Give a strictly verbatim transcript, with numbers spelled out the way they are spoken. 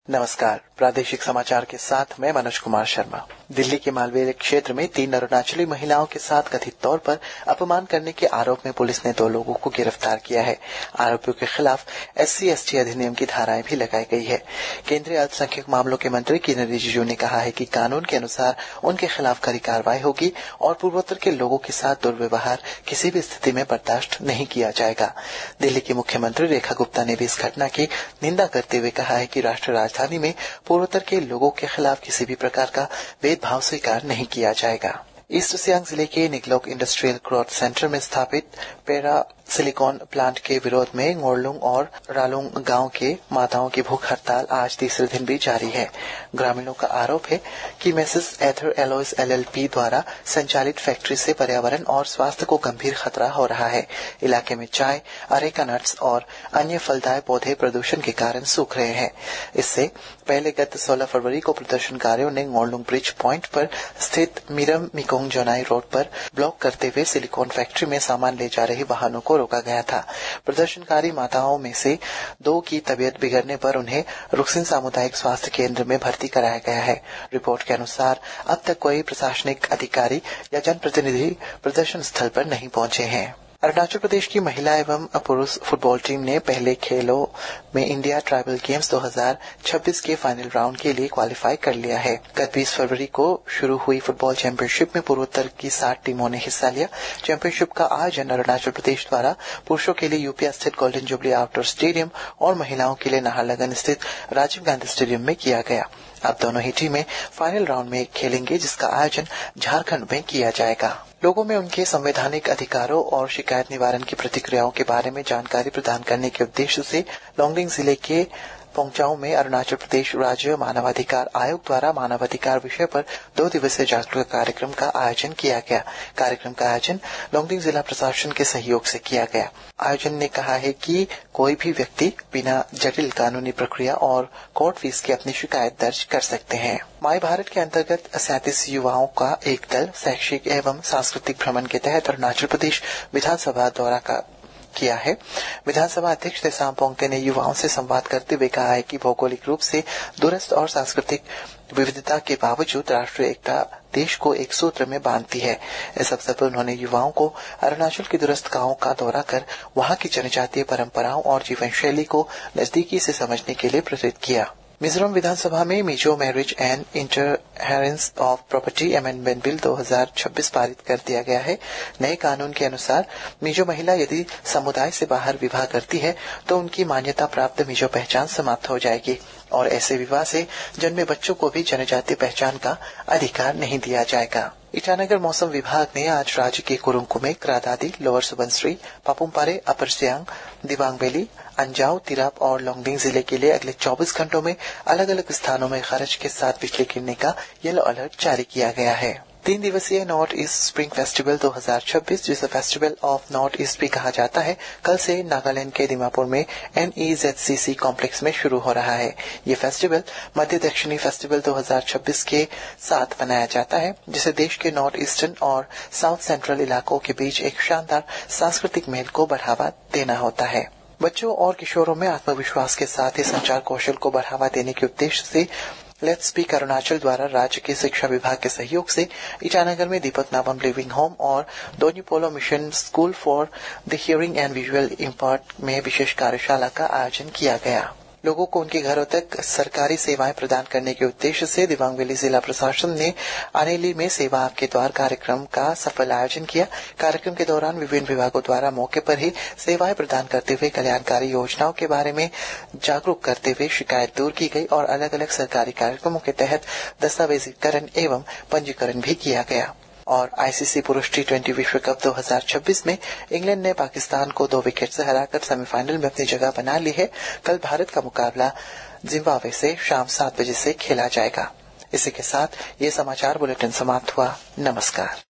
नमस्कार। प्रादेशिक समाचार के साथ मैं मनोज कुमार शर्मा। दिल्ली के मालवीय क्षेत्र में तीन अरुणाचली महिलाओं के साथ कथित तौर पर अपमान करने के आरोप में पुलिस ने दो लोगों को गिरफ्तार किया है। आरोपियों के खिलाफ एससी एसटी अधिनियम की धाराएं भी लगाई गई है। केंद्रीय अल्पसंख्यक मामलों के मंत्री किरेन रिजिजू ने कहा है कि कानून के अनुसार उनके खिलाफ कड़ी कार्रवाई होगी और पूर्वोत्तर के लोगों के साथ दुर्व्यवहार किसी भी स्थिति में बर्दाश्त नहीं किया जाएगा। दिल्ली की मुख्यमंत्री रेखा गुप्ता ने भी इस घटना की निंदा करते हुए कहा है कि राष्ट्रीय राजधानी में पूर्वोत्तर के लोगों के खिलाफ किसी भी प्रकार का भेदभाव स्वीकार नहीं किया जाएगा। ईस्ट सियांग जिले के निगलोक इंडस्ट्रियल ग्रोथ सेंटर में स्थापित पैरा सिलिकॉन प्लांट के विरोध में ngourlung और रालोंग गांव के माताओं की भूख हड़ताल आज तीसरे दिन भी जारी है। ग्रामीणों का आरोप है कि मेसेस एथर एलॉयज एलएलपी द्वारा संचालित फैक्ट्री से पर्यावरण और स्वास्थ्य को गंभीर खतरा हो रहा है। इलाके में चाय, अरेका नट्स और अन्य फलदायी पौधे प्रदूषण के कारण सूख रहे हैं। इससे पहले गत सोलह फरवरी को प्रदर्शनकारियों ने ngourlung ब्रिज प्वाइंट पर स्थित मीरम मिकोंग जोनाई रोड पर ब्लॉक करते हुए सिलिकॉन फैक्ट्री में सामान ले जा रही वाहनों को रोका गया था। प्रदर्शनकारी माताओं में से दो की तबीयत बिगड़ने पर उन्हें रुकसिन सामुदायिक स्वास्थ्य केंद्र में भर्ती कराया गया है। रिपोर्ट के अनुसार अब तक कोई प्रशासनिक अधिकारी या जनप्रतिनिधि प्रदर्शन स्थल पर नहीं पहुंचे हैं। अरुणाचल प्रदेश की महिला एवं पुरुष फुटबॉल टीम ने पहले खेलों में इंडिया ट्राइबल गेम्स दो हज़ार छब्बीस के फाइनल राउंड के लिए क्वालिफाई कर लिया है। गत बीस फरवरी को शुरू हुई फुटबॉल चैंपियनशिप में पूर्वोत्तर की साठ टीमों ने हिस्सा लिया। चैंपियनशिप का आयोजन अरुणाचल प्रदेश द्वारा पुरुषों के लिए यूपीया स्थित गोल्डन जुबली आउटडोर स्टेडियम और महिलाओं के लिए नाहरलगुन स्थित राजीव गांधी स्टेडियम में किया गया। अब दोनों ही टीमें फाइनल राउंड में खेलेंगे, जिसका आयोजन झारखंड में किया जाएगा। लोगों में उनके संवैधानिक अधिकारों और शिकायत निवारण की प्रतिक्रियाओं के बारे में जानकारी प्रदान करने के उद्देश्य से लोंगडिंग जिले के पोंगचाऊ में अरुणाचल प्रदेश राज्य मानवाधिकार आयोग द्वारा मानवाधिकार विषय पर दो दिवसीय जागरूकता कार्यक्रम का आयोजन किया गया। कार्यक्रम का आयोजन लोंगडिंग जिला प्रशासन के सहयोग से किया गया। आयोजन ने कहा है कि कोई भी व्यक्ति बिना जटिल कानूनी प्रक्रिया और कोर्ट फीस के अपनी शिकायत दर्ज कर सकते हैं। माई भारत के अंतर्गत सैंतीस युवाओं का एक दल शैक्षिक एवं सांस्कृतिक भ्रमण के तहत अरुणाचल प्रदेश विधानसभा दौरा का किया है। विधानसभा अध्यक्ष तेसाम पोंगते ने युवाओं से संवाद करते हुए कहा है कि भौगोलिक रूप से दूरस्थ और सांस्कृतिक विविधता के बावजूद राष्ट्रीय एकता देश को एक सूत्र में बांधती है। इस अवसर पर उन्होंने युवाओं को अरुणाचल की दूरस्थ गांवों का दौरा कर वहां की जनजातीय परंपराओं और जीवन शैली को नजदीकी से समझने के लिए प्रेरित किया। मिजोरम विधानसभा में Mizo marriage and inheritance of property amendment bill दो हज़ार छब्बीस पारित कर दिया गया है। नए कानून के अनुसार मिजो महिला यदि समुदाय से बाहर विवाह करती है तो उनकी मान्यता प्राप्त मिजो पहचान समाप्त हो जाएगी और ऐसे विवाह से जन्मे बच्चों को भी जनजातीय पहचान का अधिकार नहीं दिया जाएगा। ईटानगर मौसम विभाग ने आज राज्य के Kurung Kumey, Kradaadi, lower Subansiri, Papumpare, upper Siang, Dibang valley, Anjaw, Tirap और लोंगडिंग जिले के लिए अगले चौबीस घंटों में अलग अलग स्थानों में गरज के साथ बिजली गिरने का येलो अलर्ट जारी किया गया है। तीन दिवसीय नॉर्थ ईस्ट स्प्रिंग फेस्टिवल दो हज़ार छब्बीस, जिसे फेस्टिवल ऑफ नॉर्थ ईस्ट भी कहा जाता है, कल से नागालैंड के दिमापुर में एनईजेडसीसी कॉम्प्लेक्स में शुरू हो रहा है। ये फेस्टिवल मध्य दक्षिणी फेस्टिवल दो हज़ार छब्बीस के साथ मनाया जाता है, जिसे देश के नॉर्थ ईस्टर्न और साउथ सेंट्रल इलाकों के बीच एक शानदार सांस्कृतिक मेल को बढ़ावा देना होता है। बच्चों और किशोरों में आत्मविश्वास के साथ ही संचार कौशल को बढ़ावा देने के उद्देश्य से लेट्स स्पीक अरुणाचल द्वारा राज्य के शिक्षा विभाग के सहयोग से ईटानगर में दीपक नाबम लिविंग होम और Donyipolo mission school for the hearing and visual impaired में विशेष कार्यशाला का आयोजन किया गया। लोगों को उनके घरों तक सरकारी सेवाएं प्रदान करने के उद्देश्य से दिबांग वैली जिला प्रशासन ने अनेली में सेवा आपके द्वार कार्यक्रम का सफल आयोजन किया। कार्यक्रम के दौरान विभिन्न विभागों द्वारा मौके पर ही सेवाएं प्रदान करते हुए कल्याणकारी योजनाओं के बारे में जागरूक करते हुए शिकायत दूर की गई और अलग अलग सरकारी कार्यक्रमों के तहत दस्तावेजीकरण एवं पंजीकरण भी किया गया। और आईसीसी पुरुष टी ट्वेंटी विश्व कप दो हज़ार छब्बीस में इंग्लैंड ने पाकिस्तान को दो विकेट से हराकर सेमीफाइनल में अपनी जगह बना ली है। कल भारत का मुकाबला जिम्बाब्वे से शाम सात बजे से खेला जाएगा। इसी के साथ ये समाचार बुलेटिन समाप्त हुआ। नमस्कार।